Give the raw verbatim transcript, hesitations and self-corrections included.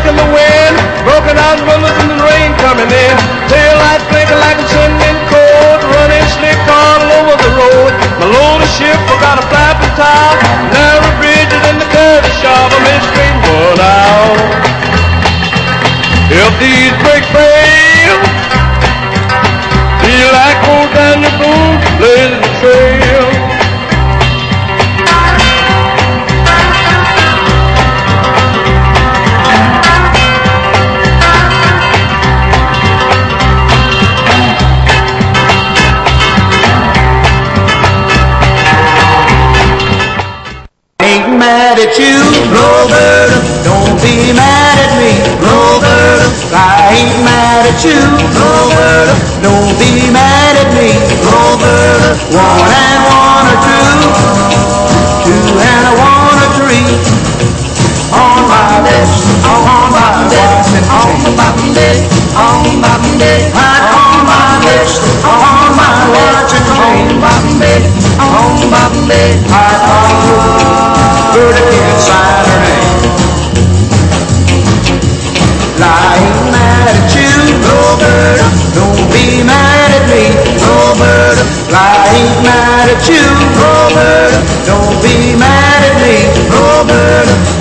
spark in the wind, broken out windows and the rain coming in. Tail lights blinking like a chimney cold, running slick all over the road. My load of ship forgot a flapping tire, narrow bridges and the curve sharp. I made straight one out. If these brakes fail, feel like old Daniel Boone blazing the trail. Mad at you, Roberta, don't be mad at me, Roberta. I ain't mad at you, Roberta, don't be mad at me, Roberta. One and one are two, two and a one are three. On my list, on my list, on my list, on my list, on my list, on my watch and chain, on my list, on my list, I thought Berta inside her name. I ain't mad at you, Roberta, don't be mad at me, Roberta. I ain't mad at you, Roberta, don't be mad at me, Roberta.